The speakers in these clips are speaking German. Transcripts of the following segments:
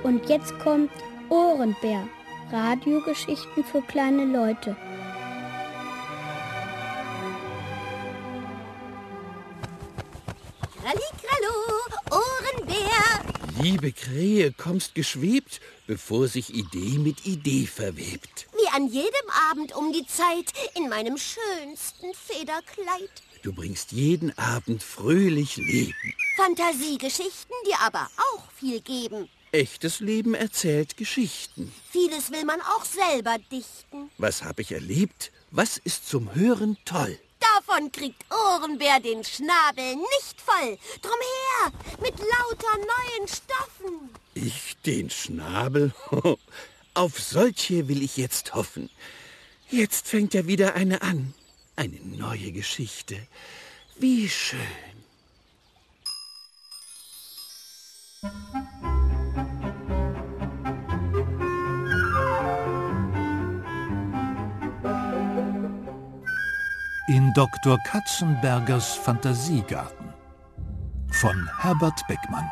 Und jetzt kommt Ohrenbär. Radiogeschichten für kleine Leute. Rallikrallo, Ohrenbär. Liebe Krähe, kommst geschwebt, bevor sich Idee mit Idee verwebt. Wie an jedem Abend um die Zeit in meinem schönsten Federkleid. Du bringst jeden Abend fröhlich Leben. Fantasiegeschichten, die aber auch viel geben. Echtes Leben erzählt Geschichten. Vieles will man auch selber dichten. Was hab ich erlebt? Was ist zum Hören toll? Davon kriegt Ohrenbär den Schnabel nicht voll. Drum her, mit lauter neuen Stoffen. Ich den Schnabel? Auf solche will ich jetzt hoffen. Jetzt fängt ja wieder eine an. Eine neue Geschichte. Wie schön. In Dr. Katzenbergers Fantasiegarten von Herbert Beckmann.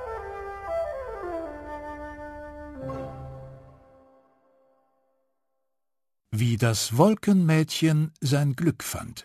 Wie das Wolkenmädchen sein Glück fand.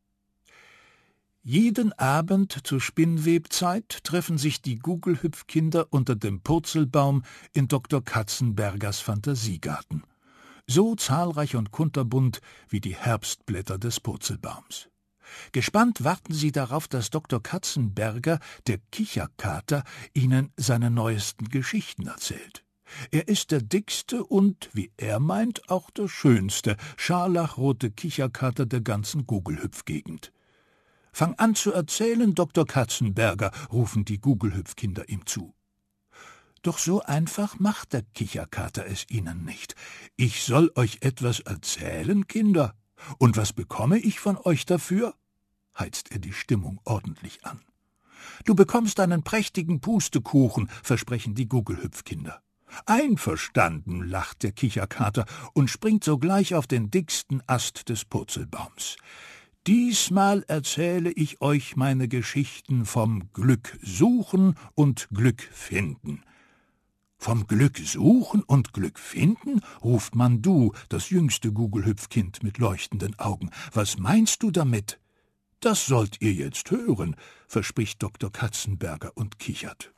Jeden Abend zur Spinnwebzeit treffen sich die Gugelhüpfkinder unter dem Purzelbaum in Dr. Katzenbergers Fantasiegarten. So zahlreich und kunterbunt wie die Herbstblätter des Purzelbaums. Gespannt warten sie darauf, dass Dr. Katzenberger, der Kicherkater, ihnen seine neuesten Geschichten erzählt. Er ist der dickste und, wie er meint, auch der schönste, scharlachrote Kicherkater der ganzen Gugelhüpfgegend. »Fang an zu erzählen, Dr. Katzenberger«, rufen die Gugelhüpfkinder ihm zu. Doch so einfach macht der Kicherkater es ihnen nicht. »Ich soll euch etwas erzählen, Kinder? Und was bekomme ich von euch dafür?« heizt er die Stimmung ordentlich an. »Du bekommst einen prächtigen Pustekuchen«, versprechen die Gugelhüpfkinder. »Einverstanden«, lacht der Kicherkater und springt sogleich auf den dicksten Ast des Purzelbaums. »Diesmal erzähle ich euch meine Geschichten vom Glück suchen und Glück finden.« »Vom Glück suchen und Glück finden?« ruft Mandu, das jüngste Gugelhüpfkind mit leuchtenden Augen. »Was meinst du damit?« »Das sollt ihr jetzt hören«, verspricht Dr. Katzenberger und kichert.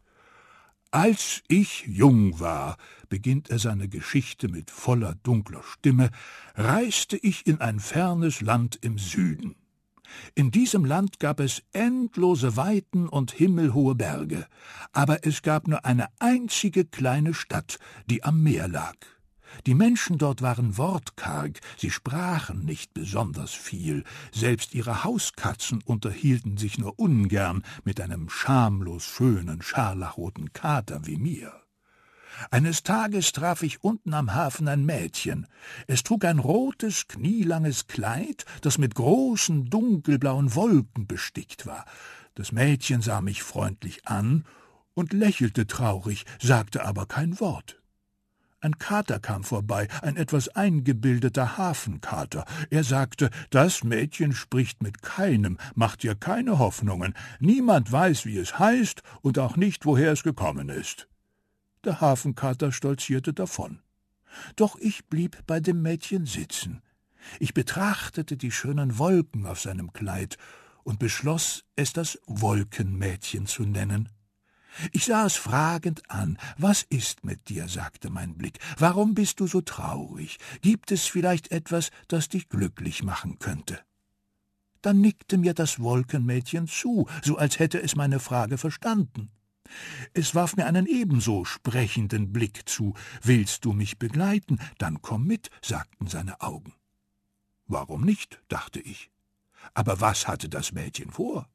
»Als ich jung war«, beginnt er seine Geschichte mit voller dunkler Stimme, »reiste ich in ein fernes Land im Süden. In diesem Land gab es endlose Weiten und himmelhohe Berge, aber es gab nur eine einzige kleine Stadt, die am Meer lag. Die Menschen dort waren wortkarg, sie sprachen nicht besonders viel, selbst ihre Hauskatzen unterhielten sich nur ungern mit einem schamlos schönen, scharlachroten Kater wie mir. Eines Tages traf ich unten am Hafen ein Mädchen. Es trug ein rotes, knielanges Kleid, das mit großen, dunkelblauen Wolken bestickt war. Das Mädchen sah mich freundlich an und lächelte traurig, sagte aber kein Wort. Ein Kater kam vorbei, ein etwas eingebildeter Hafenkater. Er sagte, das Mädchen spricht mit keinem, macht ihr keine Hoffnungen. Niemand weiß, wie es heißt und auch nicht, woher es gekommen ist. Der Hafenkater stolzierte davon. Doch ich blieb bei dem Mädchen sitzen. Ich betrachtete die schönen Wolken auf seinem Kleid und beschloss, es das Wolkenmädchen zu nennen. Ich sah es fragend an. »Was ist mit dir?« sagte mein Blick. »Warum bist du so traurig? Gibt es vielleicht etwas, das dich glücklich machen könnte?« Dann nickte mir das Wolkenmädchen zu, so als hätte es meine Frage verstanden. Es warf mir einen ebenso sprechenden Blick zu. »Willst du mich begleiten? Dann komm mit«, sagten seine Augen. »Warum nicht?«, dachte ich. Aber was hatte das Mädchen vor?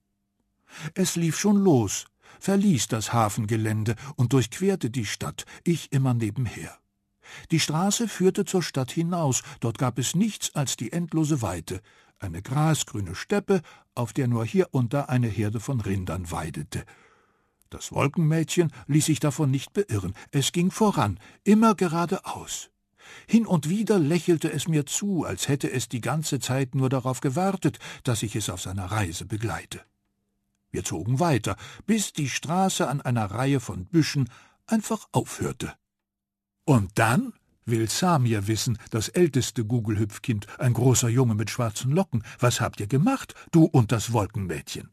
Es lief schon los, verließ das Hafengelände und durchquerte die Stadt, ich immer nebenher. Die Straße führte zur Stadt hinaus, dort gab es nichts als die endlose Weite, eine grasgrüne Steppe, auf der nur hier und da eine Herde von Rindern weidete. Das Wolkenmädchen ließ sich davon nicht beirren, es ging voran, immer geradeaus. Hin und wieder lächelte es mir zu, als hätte es die ganze Zeit nur darauf gewartet, dass ich es auf seiner Reise begleite. Wir zogen weiter, bis die Straße an einer Reihe von Büschen einfach aufhörte. Und dann will Samir wissen, das älteste Gugelhüpfkind, ein großer Junge mit schwarzen Locken. Was habt ihr gemacht, du und das Wolkenmädchen?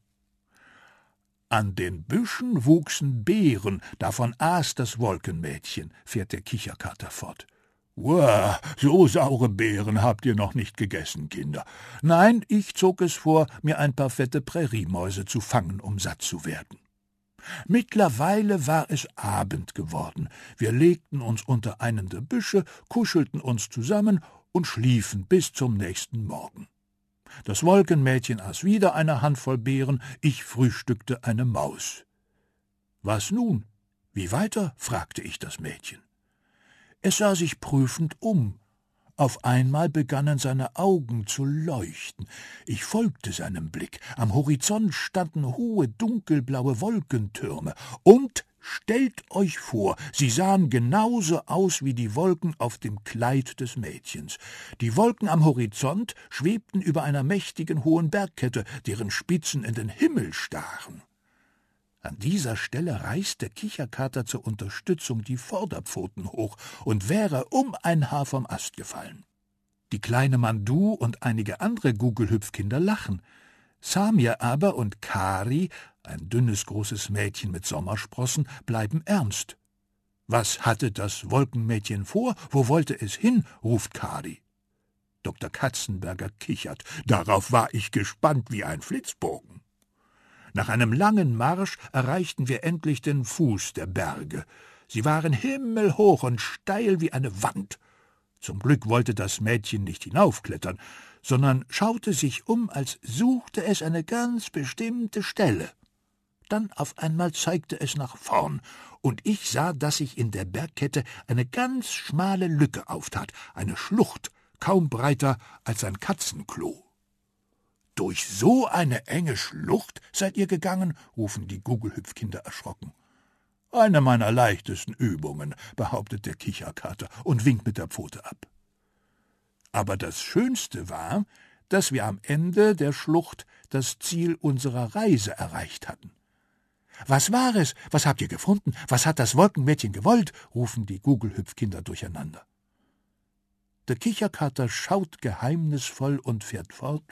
An den Büschen wuchsen Beeren, davon aß das Wolkenmädchen, fährt der Kicherkater fort. »Wow, so saure Beeren habt ihr noch nicht gegessen, Kinder. Nein, ich zog es vor, mir ein paar fette Präriemäuse zu fangen, um satt zu werden.« Mittlerweile war es Abend geworden. Wir legten uns unter einen der Büsche, kuschelten uns zusammen und schliefen bis zum nächsten Morgen. Das Wolkenmädchen aß wieder eine Handvoll Beeren, ich frühstückte eine Maus. »Was nun? Wie weiter?« fragte ich das Mädchen. Es sah sich prüfend um. Auf einmal begannen seine Augen zu leuchten. Ich folgte seinem Blick. Am Horizont standen hohe, dunkelblaue Wolkentürme. Und stellt euch vor, sie sahen genauso aus wie die Wolken auf dem Kleid des Mädchens. Die Wolken am Horizont schwebten über einer mächtigen hohen Bergkette, deren Spitzen in den Himmel stachen. An dieser Stelle reißt der Kicherkater zur Unterstützung die Vorderpfoten hoch und wäre um ein Haar vom Ast gefallen. Die kleine Mandu und einige andere Gugelhüpfkinder lachen. Samir aber und Kari, ein dünnes, großes Mädchen mit Sommersprossen, bleiben ernst. »Was hatte das Wolkenmädchen vor? Wo wollte es hin?« ruft Kari. Dr. Katzenberger kichert. Darauf war ich gespannt wie ein Flitzbogen. Nach einem langen Marsch erreichten wir endlich den Fuß der Berge. Sie waren himmelhoch und steil wie eine Wand. Zum Glück wollte das Mädchen nicht hinaufklettern, sondern schaute sich um, als suchte es eine ganz bestimmte Stelle. Dann auf einmal zeigte es nach vorn, und ich sah, dass sich in der Bergkette eine ganz schmale Lücke auftat, eine Schlucht, kaum breiter als ein Katzenklo. »Durch so eine enge Schlucht seid ihr gegangen?« rufen die Gugelhüpfkinder erschrocken. »Eine meiner leichtesten Übungen«, behauptet der Kicherkater und winkt mit der Pfote ab. Aber das Schönste war, dass wir am Ende der Schlucht das Ziel unserer Reise erreicht hatten. »Was war es? Was habt ihr gefunden? Was hat das Wolkenmädchen gewollt?« rufen die Gugelhüpfkinder durcheinander. Der Kicherkater schaut geheimnisvoll und fährt fort.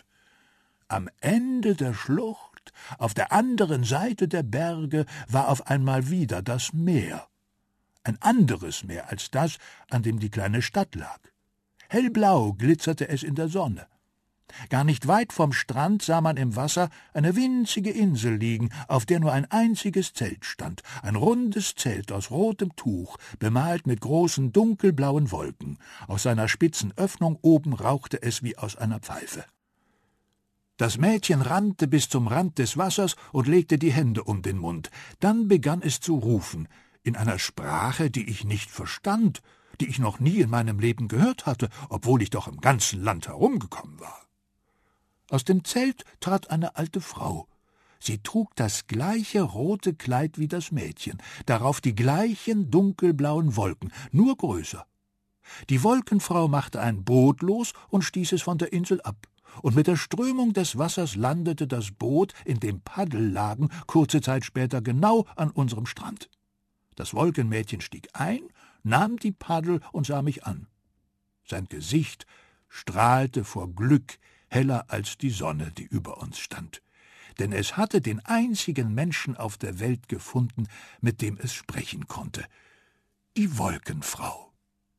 Am Ende der Schlucht, auf der anderen Seite der Berge, war auf einmal wieder das Meer. Ein anderes Meer als das, an dem die kleine Stadt lag. Hellblau glitzerte es in der Sonne. Gar nicht weit vom Strand sah man im Wasser eine winzige Insel liegen, auf der nur ein einziges Zelt stand, ein rundes Zelt aus rotem Tuch, bemalt mit großen dunkelblauen Wolken. Aus seiner spitzen Öffnung oben rauchte es wie aus einer Pfeife. Das Mädchen rannte bis zum Rand des Wassers und legte die Hände um den Mund. Dann begann es zu rufen, in einer Sprache, die ich nicht verstand, die ich noch nie in meinem Leben gehört hatte, obwohl ich doch im ganzen Land herumgekommen war. Aus dem Zelt trat eine alte Frau. Sie trug das gleiche rote Kleid wie das Mädchen, darauf die gleichen dunkelblauen Wolken, nur größer. Die Wolkenfrau machte ein Boot los und stieß es von der Insel ab. Und mit der Strömung des Wassers landete das Boot, in dem Paddel lagen, kurze Zeit später genau an unserem Strand. Das Wolkenmädchen stieg ein, nahm die Paddel und sah mich an. Sein Gesicht strahlte vor Glück heller als die Sonne, die über uns stand. Denn es hatte den einzigen Menschen auf der Welt gefunden, mit dem es sprechen konnte. Die Wolkenfrau.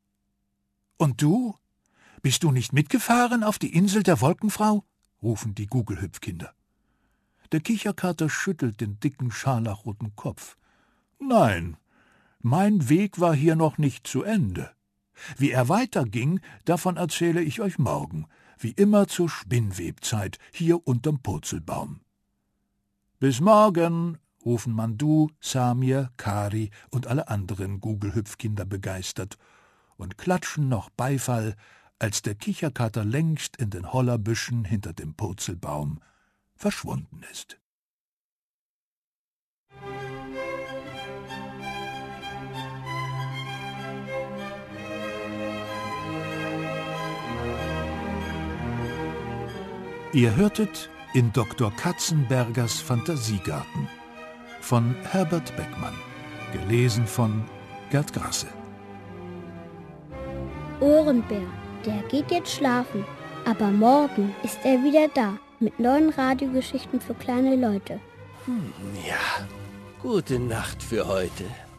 »Und du? Bist du nicht mitgefahren auf die Insel der Wolkenfrau?« rufen die Gugelhüpfkinder. Der Kicherkater schüttelt den dicken, scharlachroten Kopf. »Nein, mein Weg war hier noch nicht zu Ende. Wie er weiterging, davon erzähle ich euch morgen, wie immer zur Spinnwebzeit, hier unterm Purzelbaum.« »Bis morgen«, rufen Mandu, Samir, Kari und alle anderen Gugelhüpfkinder begeistert und klatschen noch Beifall, als der Kicherkater längst in den Hollerbüschen hinter dem Purzelbaum verschwunden ist. Ihr hörtet in Dr. Katzenbergers Fantasiegarten von Herbert Beckmann, gelesen von Gerd Grasse. Ohrenbär, der geht jetzt schlafen. Aber morgen ist er wieder da mit neuen Radiogeschichten für kleine Leute. Ja, gute Nacht für heute.